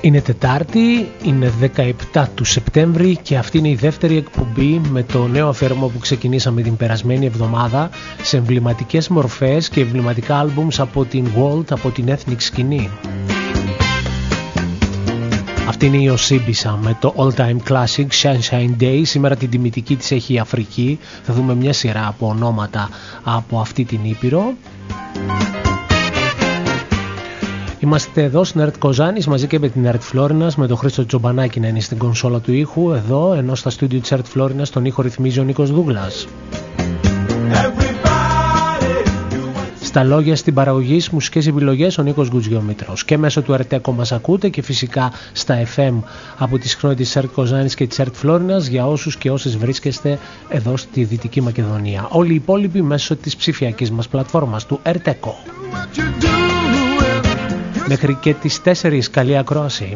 Είναι Τετάρτη, είναι 17 του Σεπτέμβρη και αυτή είναι η δεύτερη εκπομπή με το νέο αφιέρωμα που ξεκινήσαμε την περασμένη εβδομάδα σε εμβληματικές μορφές και εμβληματικά άλμπουμς από την World, από την ethnic σκηνή. Αυτή είναι η Οσίμπισα με το All Time Classic Sunshine Day. Σήμερα την τιμητική της έχει η Αφρική. Θα δούμε μια σειρά από ονόματα από αυτή την Ήπειρο. Είμαστε εδώ στην ΕΡΤ Κοζάνης μαζί και με την ΕΡΤ Φλόρινας, με τον Χρήστο Τζομπανάκη να είναι στην κονσόλα του ήχου εδώ, ενώ στα στούντιο της ΕΡΤ Φλόρινας τον ήχο ρυθμίζει ο Νίκος Δούγλας. Στα λόγια, στην παραγωγή, στις μουσικές επιλογές ο Νίκος Γκουτζιόμητρος. Και μέσω του ΕΡΤ μας ακούτε και φυσικά στα FM από τις συχνότητες της ΕΡΤ Κοζάνης και της ΕΡΤ Φλόρινας για όσους και όσες βρίσκεστε εδώ στη Δυτική Μακεδονία. Όλοι οι υπόλοιποι μέσω της ψηφιακής μας πλατφόρμας του ΕΡΤΕΚΟ. Μέχρι και τις 4 καλή ακρόαση.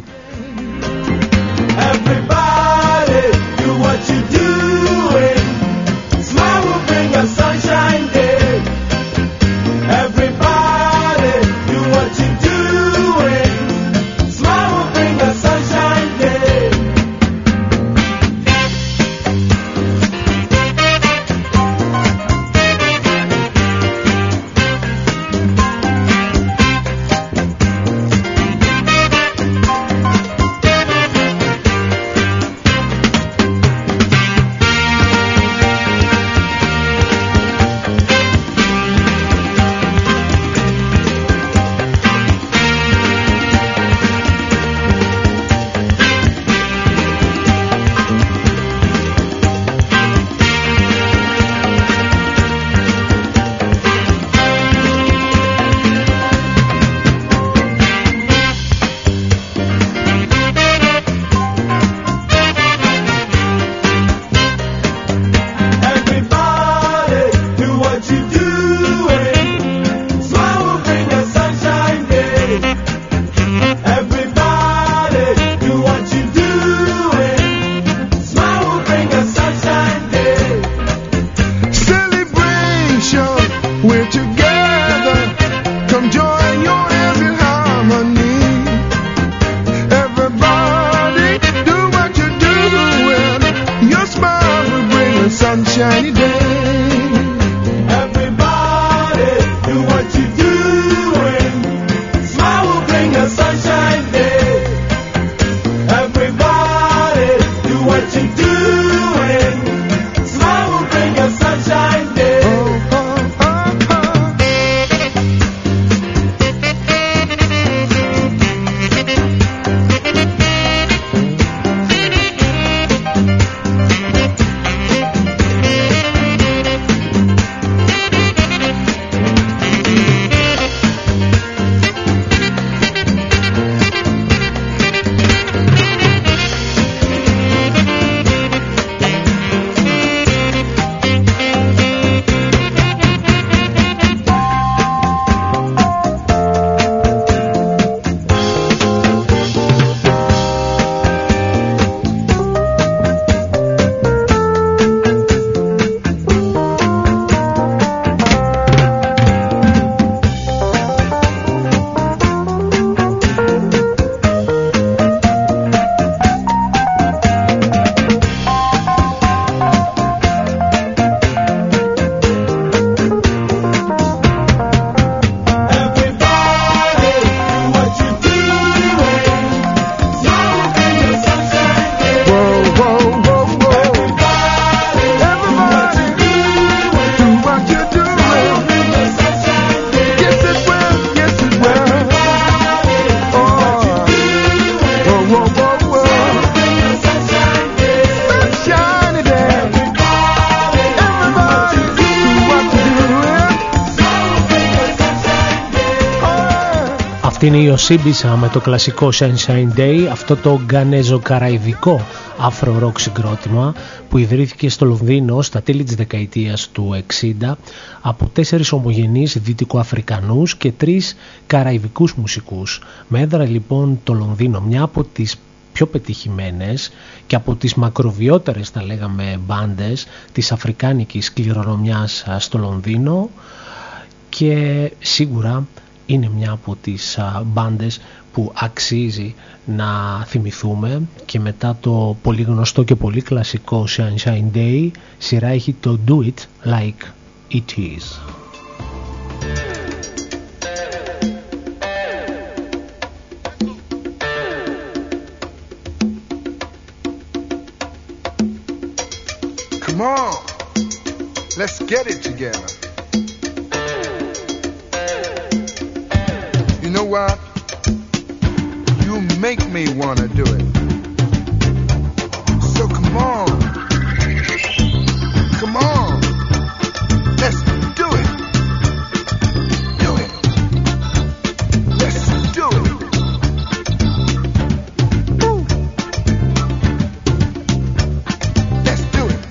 Είναι η Οσίμπισα με το κλασικό Sunshine Day, αυτό το γκανέζο-καραϊβικό αφρο-ροκ συγκρότημα που ιδρύθηκε στο Λονδίνο στα τέλη της δεκαετίας του 60 από 4 ομογενείς δυτικοαφρικανούς και 3 καραϊβικούς μουσικούς. Με έδρα λοιπόν το Λονδίνο, μια από τις πιο πετυχημένες και από τις μακροβιότερες θα λέγαμε μπάντες της αφρικάνικης κληρονομιάς στο Λονδίνο και σίγουρα είναι μια από τις μπάντες που αξίζει να θυμηθούμε, και μετά το πολύ γνωστό και πολύ κλασικό Sunshine Day, σειρά έχει το Do It Like It Is. Come on, let's get it together. You know what? You make me want to do it. So come on, let's do it. Do it. Let's do it. Woo. Let's do it.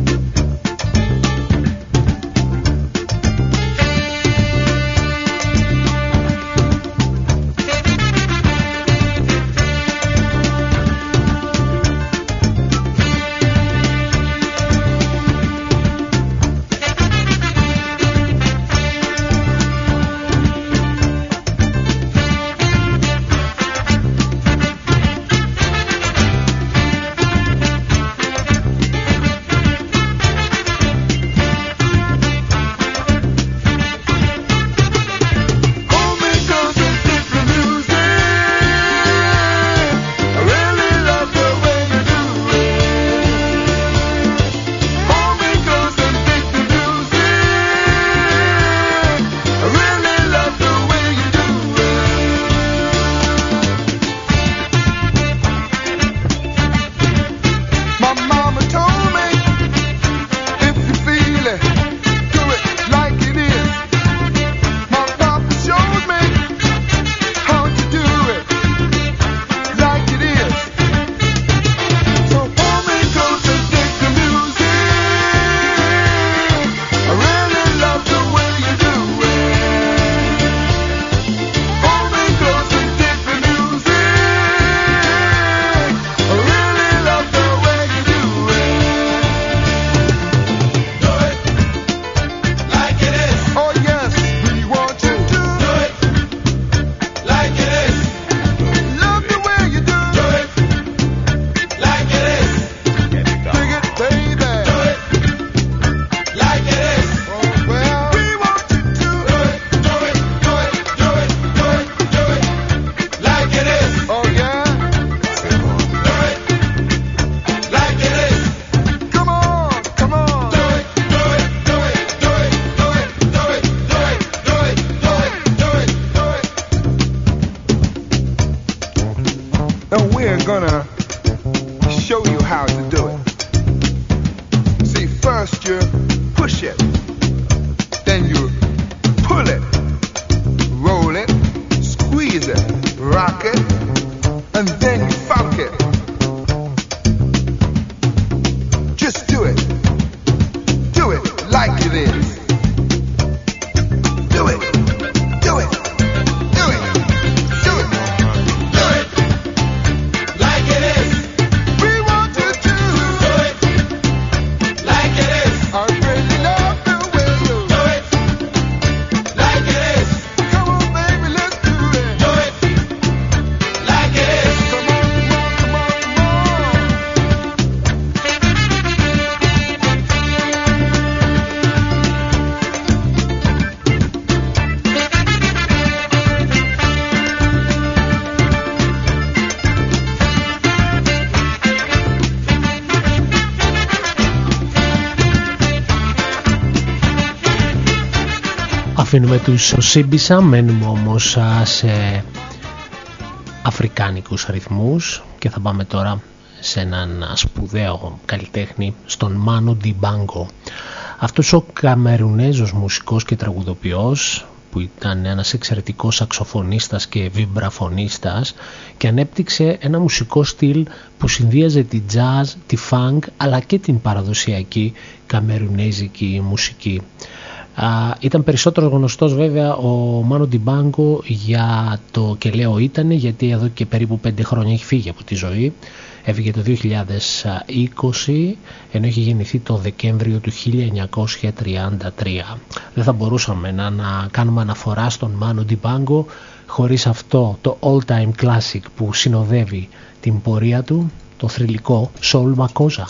Αφήνουμε τους Σίμπισα, μένουμε όμως σε αφρικάνικους ρυθμούς και θα πάμε τώρα σε έναν σπουδαίο καλλιτέχνη, στον Μάνου Ντιμπάνγκο. Αυτός ο Καμερουνέζος μουσικός και τραγουδοποιός, που ήταν ένας εξαιρετικός σαξοφωνίστας και βιμπραφωνίστας, και ανέπτυξε ένα μουσικό στυλ που συνδύαζε τη jazz, τη funk αλλά και την παραδοσιακή καμερουνέζικη μουσική. Ήταν περισσότερο γνωστός βέβαια ο Μάνου Ντιμπάνγκο για το «Και λέω ήτανε», γιατί εδώ και περίπου 5 χρόνια έχει φύγει από τη ζωή, Έφυγε το 2020, ενώ είχε γεννηθεί το Δεκέμβριο του 1933. Δεν θα μπορούσαμε να κάνουμε αναφορά στον Manu Dibango χωρίς αυτό το all-time classic που συνοδεύει την πορεία του, το θρυλικό Soul Makossa.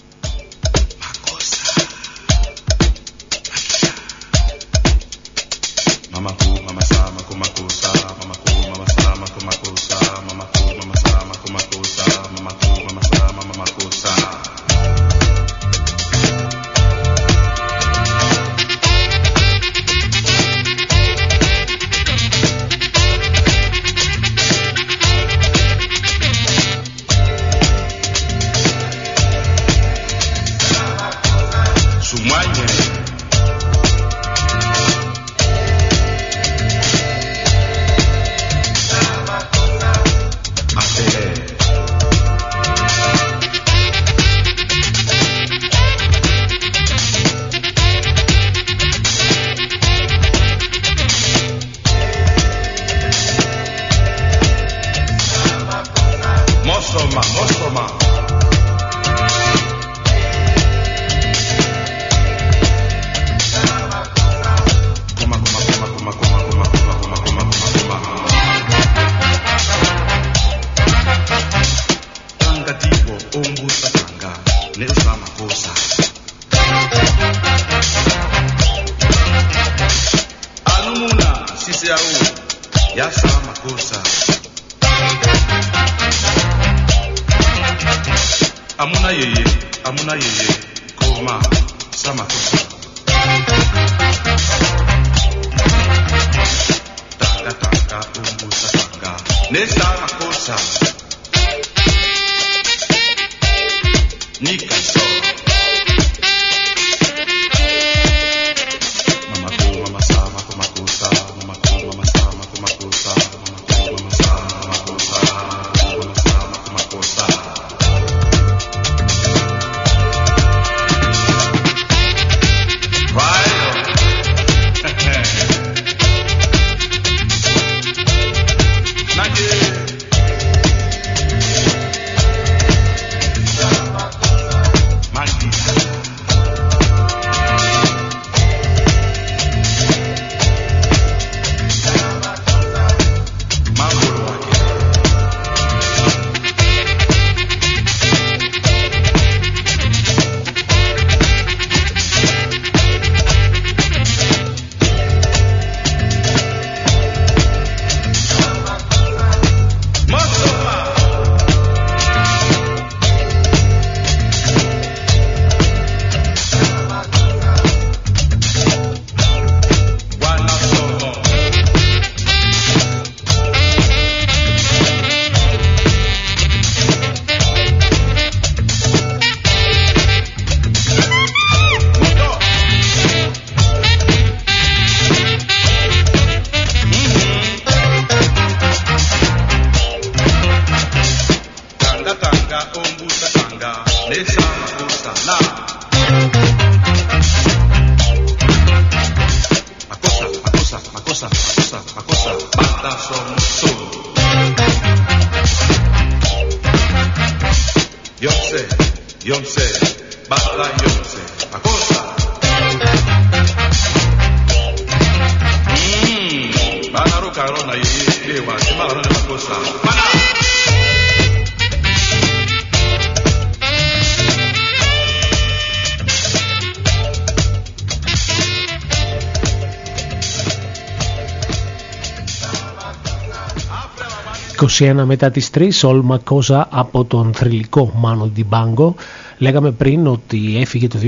Μετά τις 3, Soul Makossa από τον θρυλικό Manu Dibango. Λέγαμε πριν ότι έφυγε το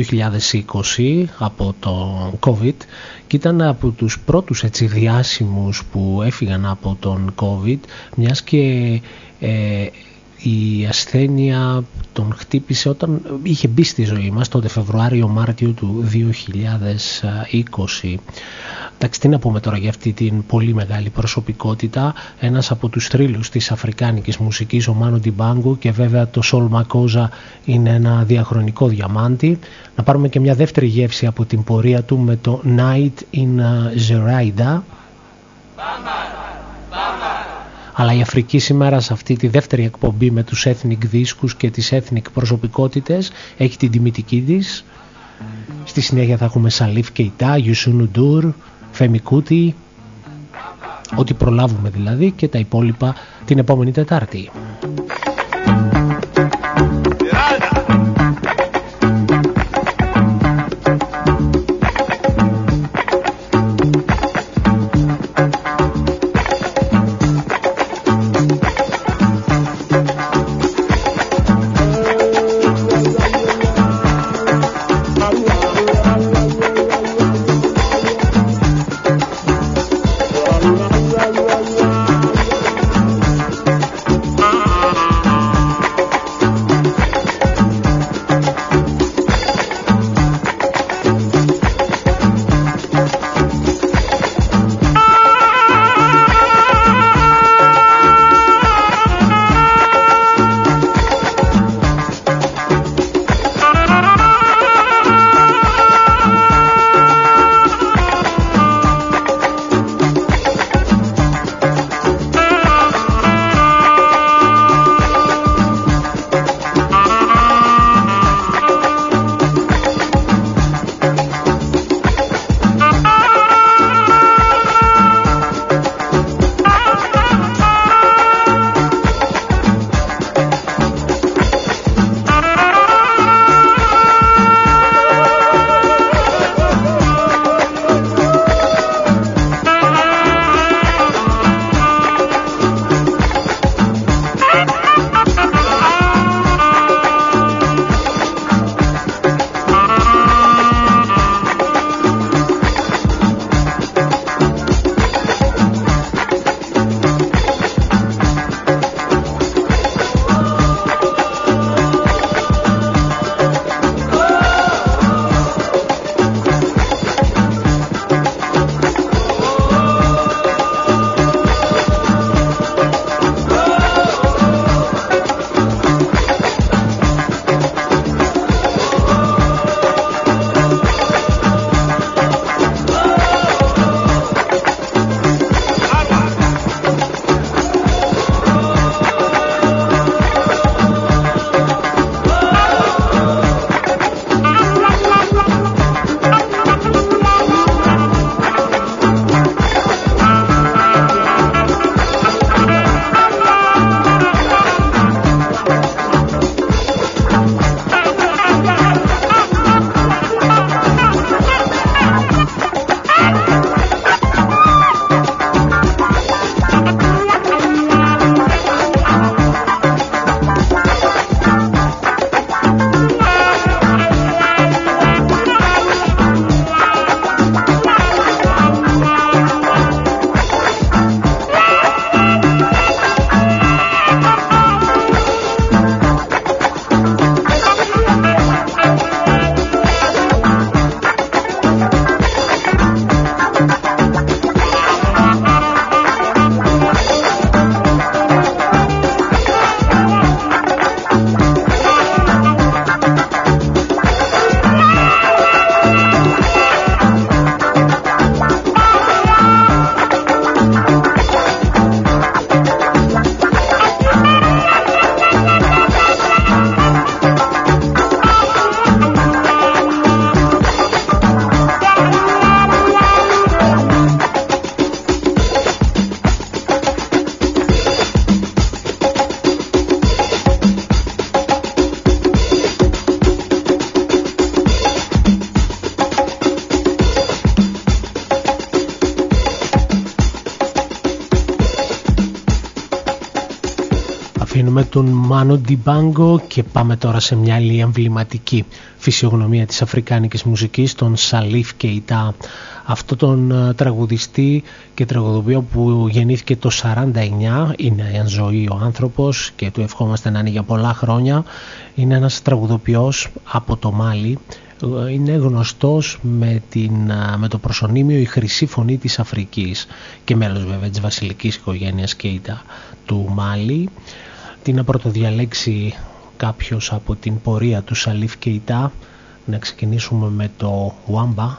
2020 από το COVID και ήταν από τους πρώτους έτσι διάσημους που έφυγαν από τον COVID, μιας και η ασθένεια τον χτύπησε όταν είχε μπει στη ζωή μας τότε Φεβρουάριο-Μάρτιο του 2020. Εντάξει, τι να πούμε τώρα για αυτή την πολύ μεγάλη προσωπικότητα, ένας από τους θρύλους της αφρικάνικης μουσικής, ο Manu Dibango, και βέβαια το Soul Makossa είναι ένα διαχρονικό διαμάντι. Να πάρουμε και μια δεύτερη γεύση από την πορεία του με το Night in Zeraida. Αλλά η Αφρική σήμερα σε αυτή τη δεύτερη εκπομπή με τους ethnic δίσκους και τις ethnic προσωπικότητες έχει την τιμητική της. Στη συνέχεια θα έχουμε Σαλίφ Κεϊτά, Youssou N'Dour, Φέμι Κούτι, ό,τι προλάβουμε δηλαδή, και τα υπόλοιπα την επόμενη Τετάρτη. Αφήνουμε τον Μάνο Ντιμπάγκο και πάμε τώρα σε μια άλλη εμβληματική φυσιογνωμία της αφρικάνικης μουσικής, τον Σαλίφ Κεϊτά. Αυτό τον τραγουδιστή και τραγουδοποιό που γεννήθηκε το 49, είναι εν ζωή ο άνθρωπος και του ευχόμαστε να είναι για πολλά χρόνια. Είναι ένας τραγουδοποιός από το Μάλι. Είναι γνωστός με το προσωνύμιο «Η Χρυσή Φωνή της Αφρικής» και μέλος βέβαια της βασιλικής οικογένειας Κεϊτά του Μάλι. Τι να πρωτοδιαλέξει κάποιος από την πορεία του Σαλίφ Κεϊτά? Να ξεκινήσουμε με το Wamba.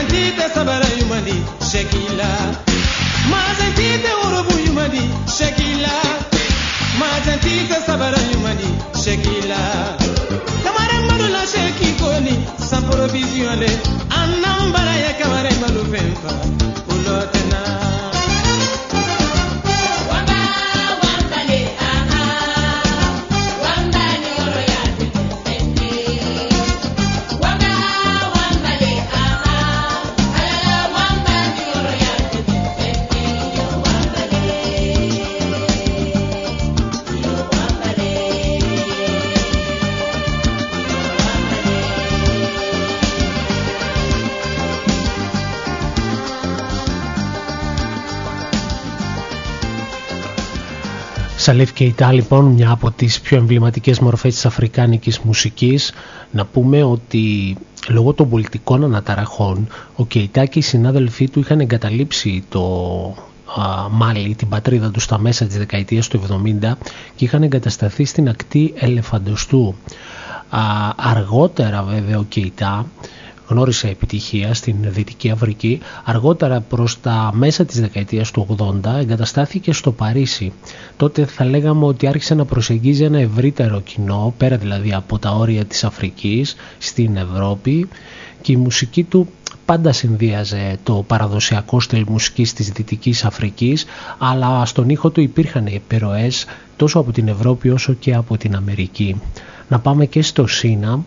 sentite sabara yumadi shekila ma sentite urubu yumadi shekila ma sentite sabara yumadi shekila kamare malula sheki koni sans provision le anambara ya kamare malu femfa ulotena Salif Keita, λοιπόν, μια από τις πιο εμβληματικές μορφές της αφρικάνικης μουσικής. Να πούμε ότι λόγω των πολιτικών αναταραχών ο Κεϊτά και οι συνάδελφοί του είχαν εγκαταλείψει το Μάλι, την πατρίδα του, στα μέσα της δεκαετίας του 70 και είχαν εγκατασταθεί στην ακτή Ελεφαντοστού. Αργότερα βέβαια ο Κεϊτά γνώρισε επιτυχία στην Δυτική Αφρική. Αργότερα προς τα μέσα της δεκαετίας του 80 εγκαταστάθηκε στο Παρίσι. Τότε θα λέγαμε ότι άρχισε να προσεγγίζει ένα ευρύτερο κοινό, πέρα δηλαδή από τα όρια της Αφρικής, στην Ευρώπη, και η μουσική του πάντα συνδύαζε το παραδοσιακό στυλ μουσικής της Δυτικής Αφρικής, αλλά στον ήχο του υπήρχαν επιρροές τόσο από την Ευρώπη όσο και από την Αμερική. Να πάμε και στο Σίνα.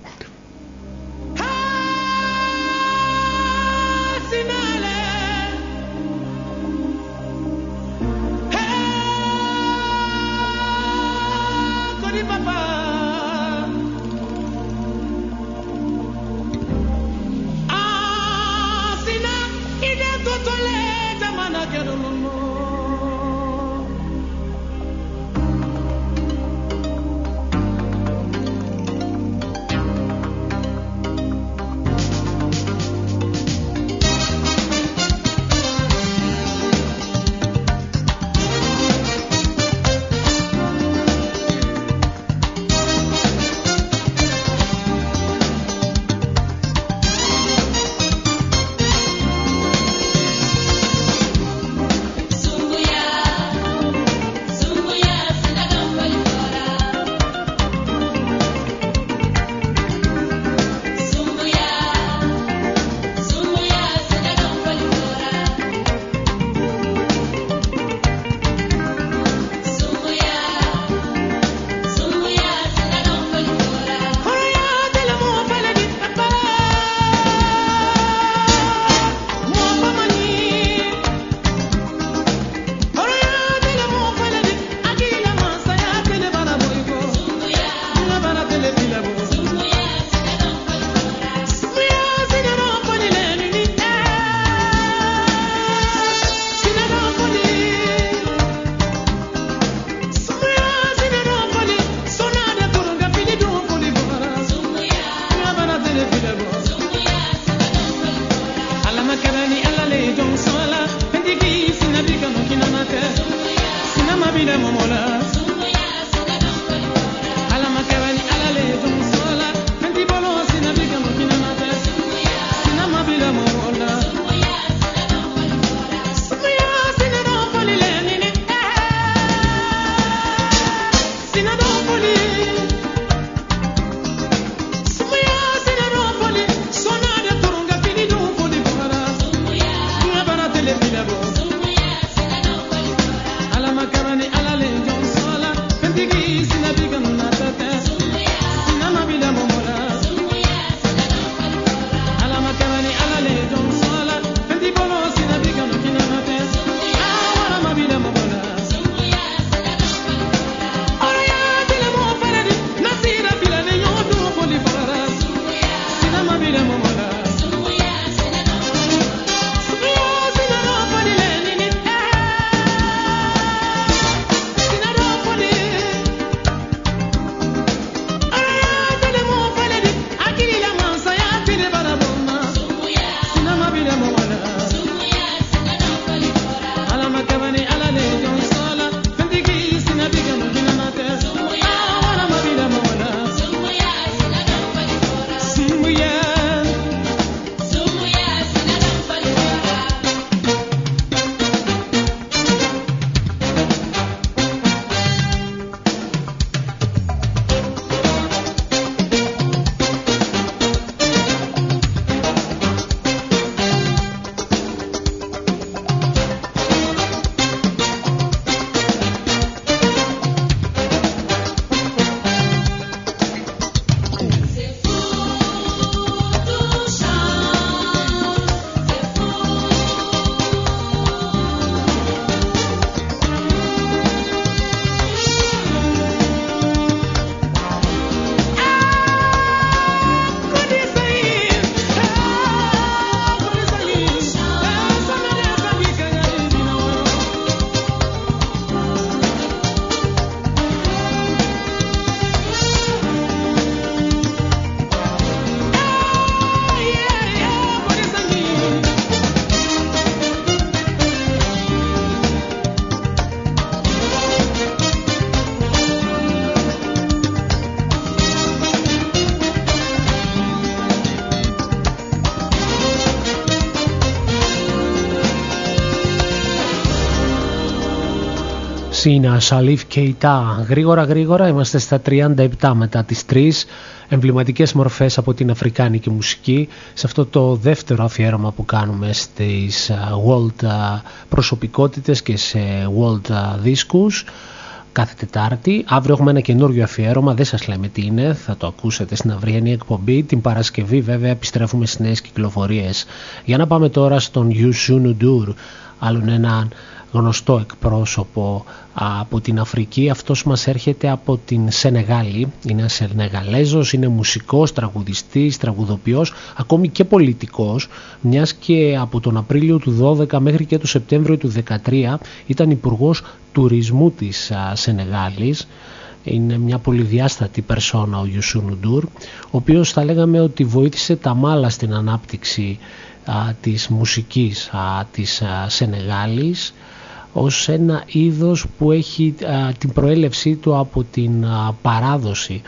Σίνα Σαλίφ Κεϊτά. Γρήγορα είμαστε στα 37 μετά τις 3. Εμβληματικές μορφές από την αφρικάνικη μουσική σε αυτό το δεύτερο αφιέρωμα που κάνουμε στις World προσωπικότητες και σε World δίσκους κάθε Τετάρτη. Αύριο έχουμε ένα καινούριο αφιέρωμα, δεν σας λέμε τι είναι, θα το ακούσετε στην αυριανή εκπομπή. Την Παρασκευή βέβαια επιστρέφουμε στις νέες κυκλοφορίες. Για να πάμε τώρα στον Youssou N'Dour, άλλον έναν γνωστό εκπρόσωπο από την Αφρική. Αυτός μας έρχεται από την Σενεγάλη, είναι Σενεγαλέζος, είναι μουσικός, τραγουδιστής, τραγουδοποιός, ακόμη και πολιτικός, μιας και από τον Απρίλιο του 12 μέχρι και το Σεπτέμβριο του 13 ήταν υπουργός τουρισμού της Σενεγάλης. Είναι μια πολυδιάστατη περσόνα ο Youssou N'Dour, ο οποίος θα λέγαμε ότι βοήθησε τα μάλα στην ανάπτυξη της μουσικής της Σενεγάλης, ως ένα είδος που έχει την προέλευσή του από την παράδοση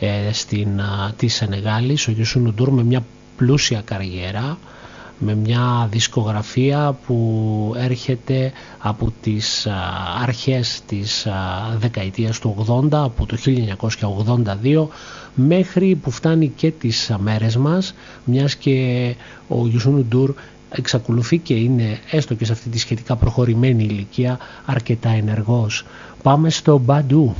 της Σενεγάλης. Ο Youssou N'Dour με μια πλούσια καριέρα, με μια δισκογραφία που έρχεται από τις αρχές της δεκαετίας του 80, από το 1982 μέχρι που φτάνει και τις μέρες μας, μιας και ο Youssou N'Dour εξακολουθεί και είναι, έστω και σε αυτή τη σχετικά προχωρημένη ηλικία, αρκετά ενεργός. Πάμε στο Μπαντού.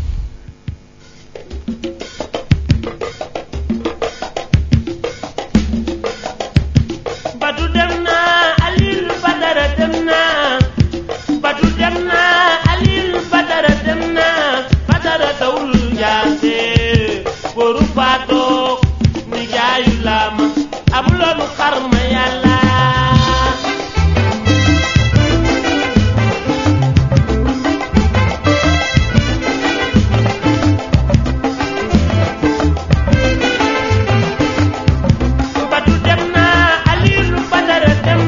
Dem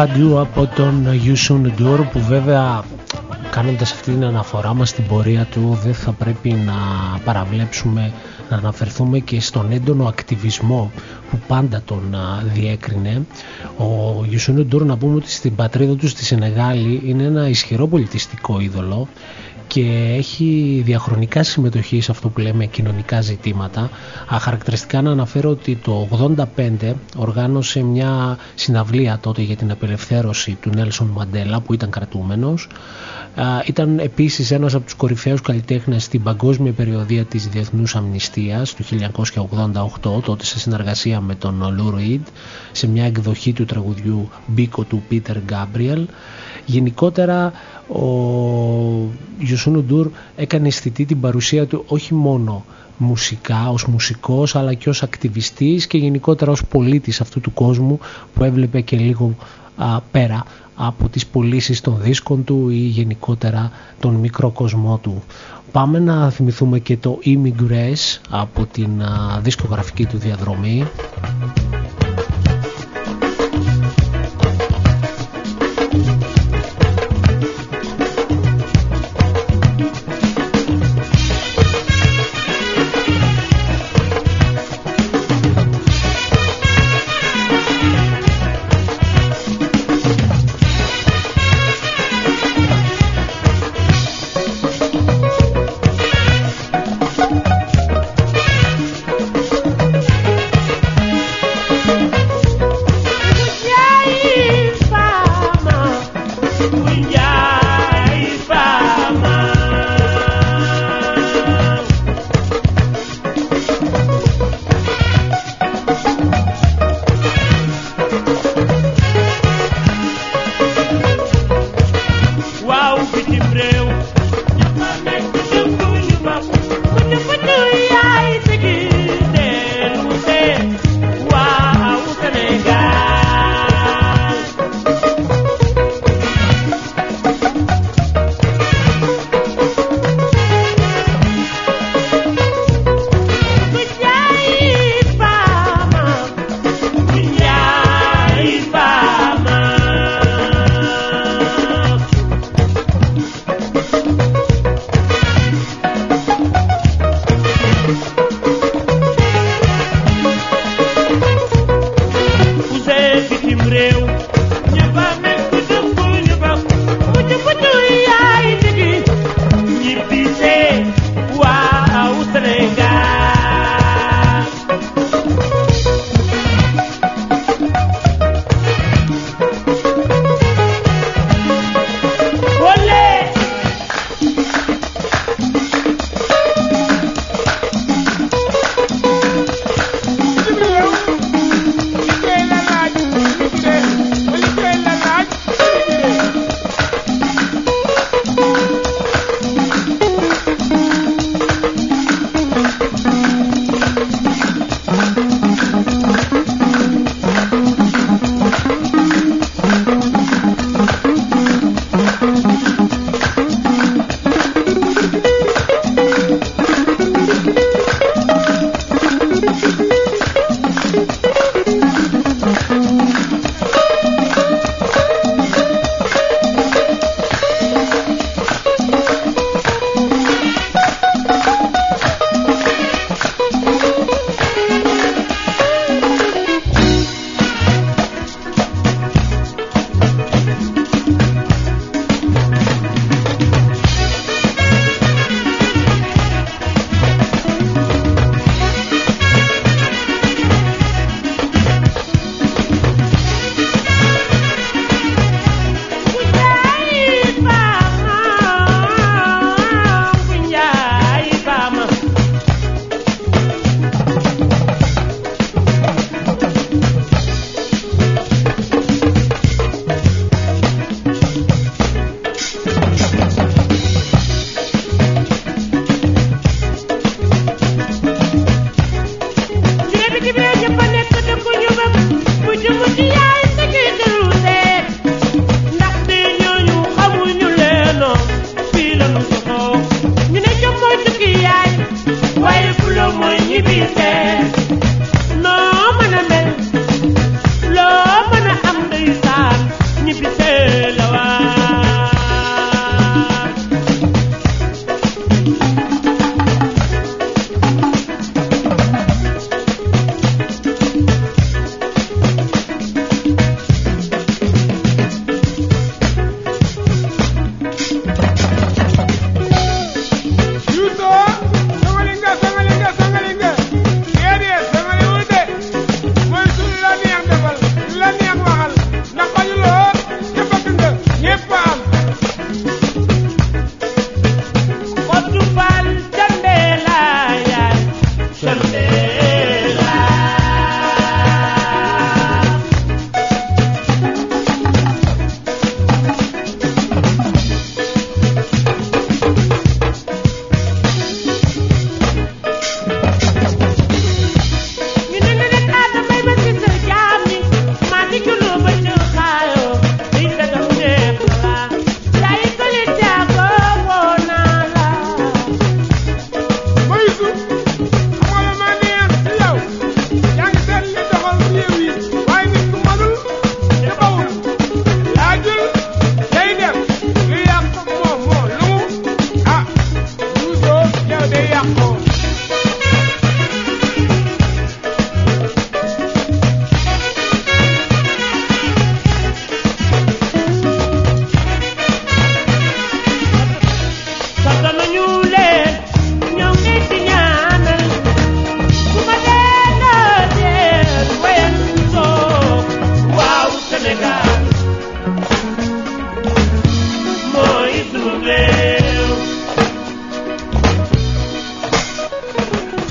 Adieu από τον Youssou N'Dour, που βέβαια κάνοντας αυτή την αναφορά μας στην πορεία του δεν θα πρέπει να παραβλέψουμε να αναφερθούμε και στον έντονο ακτιβισμό που πάντα τον διέκρινε. Ο Youssou N'Dour, να πούμε ότι στην πατρίδα του στη Σενεγάλη είναι ένα ισχυρό πολιτιστικό είδωλο και έχει διαχρονικά συμμετοχή σε αυτό που λέμε κοινωνικά ζητήματα. Χαρακτηριστικά να αναφέρω ότι το 1985 οργάνωσε μια συναυλία τότε για την απελευθέρωση του Νέλσον Μαντέλα, που ήταν κρατούμενος. Ήταν επίσης ένας από τους κορυφαίους καλλιτέχνες στην παγκόσμια περιοδία της Διεθνούς Αμνηστίας του 1988, τότε σε συνεργασία με τον Lou Reed, σε μια εκδοχή του τραγουδιού Μπίκο του Peter Gabriel. Γενικότερα ο Youssou N'Dour έκανε αισθητή την παρουσία του όχι μόνο μουσικά, ως μουσικός, αλλά και ως ακτιβιστής και γενικότερα ως πολίτης αυτού του κόσμου που έβλεπε και λίγο πέρα από τις πωλήσεις των δίσκων του ή γενικότερα τον μικρό κοσμό του. Πάμε να θυμηθούμε και το Immigrés από την δισκογραφική του διαδρομή.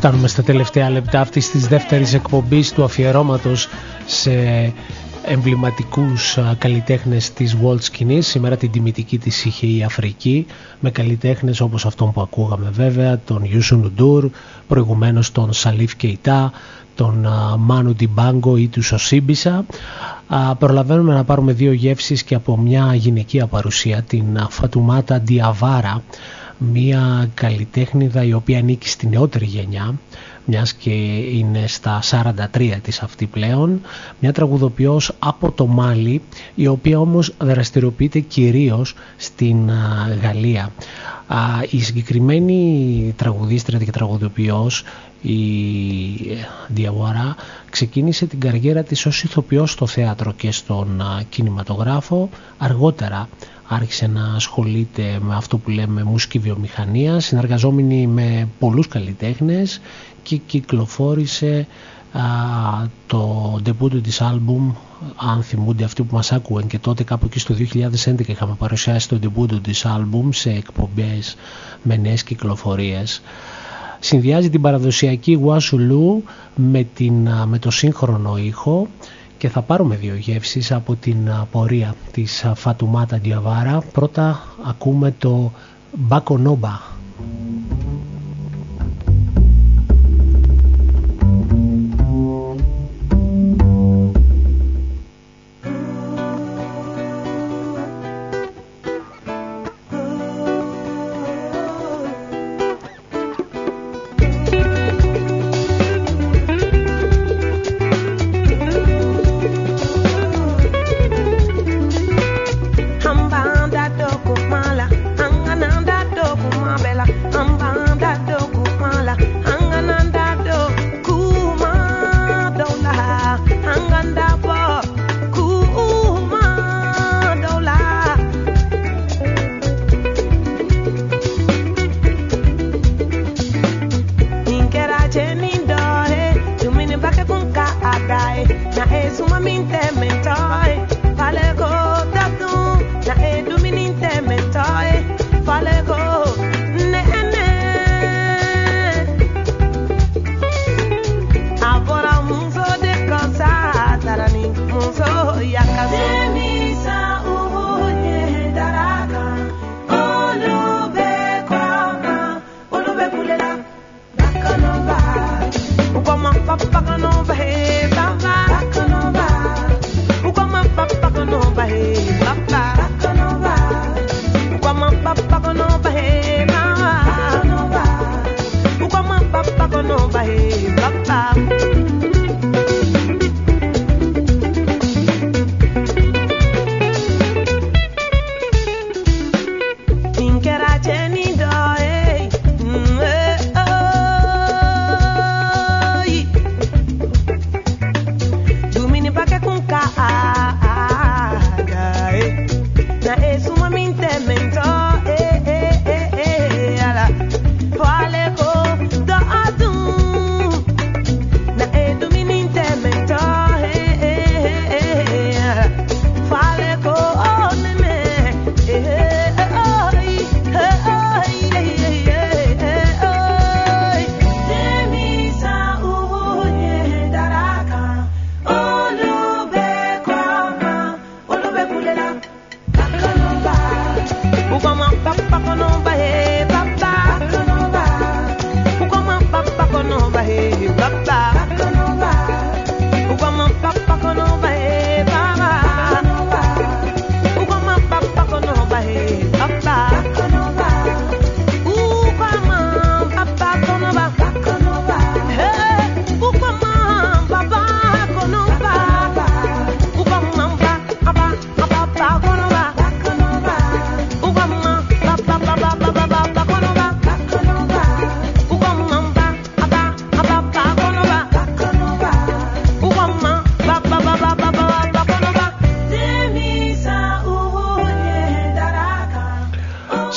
Φτάνουμε στα τελευταία λεπτά αυτής της δεύτερης εκπομπής του αφιερώματος σε εμβληματικούς καλλιτέχνες της world σκηνής. Σήμερα την τιμητική της είχε η Αφρική, με καλλιτέχνες όπως αυτόν που ακούγαμε βέβαια, τον Youssou N'Dour, προηγουμένως τον Salif Keita, τον Manu Dibango ή του Σοσίμπισα. Προλαβαίνουμε να πάρουμε δύο γεύσεις και από μια γυναικεία παρουσία, την Fatoumata Diawara, μια καλλιτέχνηδα η οποία ανήκει στη νεότερη γενιά, μιας και είναι στα 43 της αυτή πλέον, μια τραγουδοποιός από το Μάλι, η οποία όμως δραστηριοποιείται κυρίως στην Γαλλία. Η συγκεκριμένη τραγουδίστρια και τραγουδοποιός, η Diawara, ξεκίνησε την καριέρα της ως ηθοποιός στο θέατρο και στον κινηματογράφο. Αργότερα άρχισε να ασχολείται με αυτό που λέμε μουσική βιομηχανία, συνεργαζόμενη με πολλούς καλλιτέχνες, και κυκλοφόρησε το ντεμπούτο της άλμπουμ. Αν θυμούνται αυτοί που μας άκουγαν και τότε, κάπου εκεί στο 2011 είχαμε παρουσιάσει το ντεμπούτο της άλμπουμ σε εκπομπές με νέες κυκλοφορίες. Συνδυάζει την παραδοσιακή Wassoulou με το σύγχρονο ήχο, και θα πάρουμε δύο γεύσεις από την πορεία της Fatoumata Diawara. Πρώτα ακούμε το Bakonoba.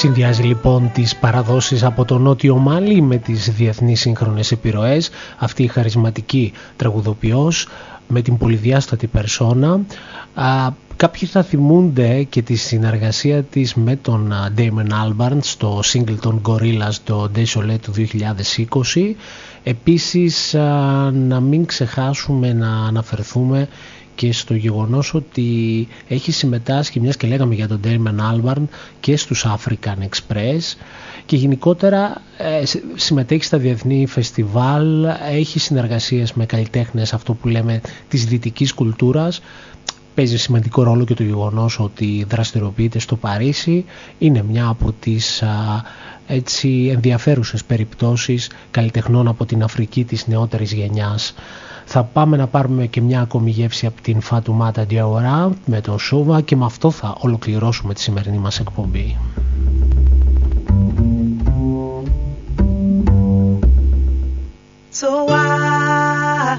Συνδυάζει λοιπόν τις παραδόσεις από το Νότιο Μάλι με τις διεθνείς σύγχρονες επιρροές. Αυτή η χαρισματική τραγουδοποιός με την πολυδιάστατη περσόνα. Κάποιοι θα θυμούνται και τη συνεργασία της με τον Damon Albarn στο single των Gorillaz, το Désolé του 2020. Επίσης να μην ξεχάσουμε να αναφερθούμε και στο γεγονός ότι έχει συμμετάσχει, μιας και λέγαμε για τον Damon Albarn, και στους African Express και γενικότερα συμμετέχει στα διεθνή φεστιβάλ, έχει συνεργασίες με καλλιτέχνες, αυτό που λέμε της δυτικής κουλτούρας. Παίζει σημαντικό ρόλο και το γεγονός ότι δραστηριοποιείται στο Παρίσι. Είναι μια από τις έτσι ενδιαφέρουσες περιπτώσεις καλλιτεχνών από την Αφρική της νεότερης γενιάς. Θα πάμε να πάρουμε και μια ακόμη γεύση από την Fatoumata Diawara με το Σούβα και με αυτό θα ολοκληρώσουμε τη σημερινή μας εκπομπή. So why,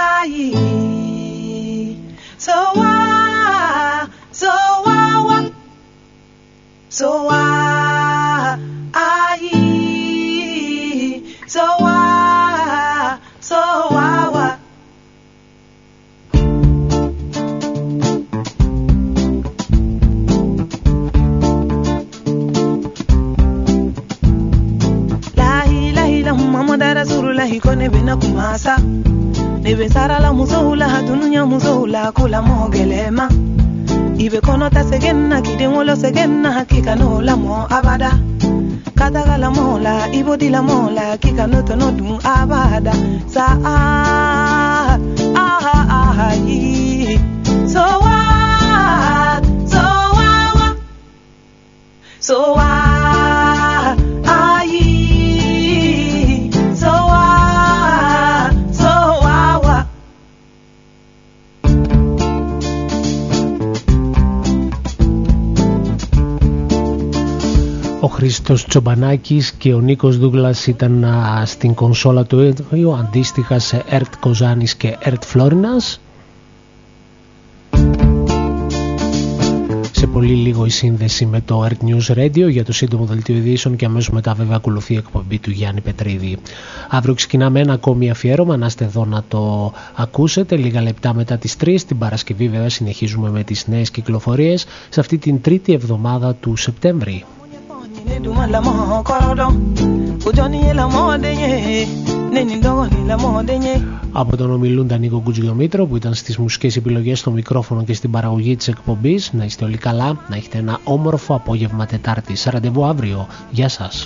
so why, so why, so why, so why, so why. Muhammad Rasulullah kone bina kumasa nebe sara la muzoula dunya muzoula kula mogelema ibe kono ta segenna kidengolo segenna hakika no la mo abada kadaga la mola ibodi la mola hakika no to no dum abada sa so what so what so what Ο Χρήστος Τσομπανάκης και ο Νίκος Δούγλας ήταν στην κονσόλα του ίδιου, αντίστοιχα σε ΕΡΤ Κοζάνης και ΕΡΤ Φλόρινας. Σε πολύ λίγο η σύνδεση με το ΕΡΤ News Radio για το σύντομο δελτίο ειδήσεων και αμέσως μετά βέβαια ακολουθεί η εκπομπή του Γιάννη Πετρίδη. Αύριο ξεκινάμε ένα ακόμη αφιέρωμα, να είστε εδώ να το ακούσετε λίγα λεπτά μετά τις 3. Την Παρασκευή βέβαια συνεχίζουμε με τις νέες κυκλοφορίες σε αυτή την τρίτη εβδομάδα του Σεπτέμβρη. Από τον ομιλούντα Νίκο Κουτζιομήτρο που ήταν στις μουσικές επιλογές, στο μικρόφωνο και στην παραγωγή της εκπομπής. Να είστε όλοι καλά, να έχετε ένα όμορφο απόγευμα Τετάρτης. Ραντεβού αύριο. Γεια σας.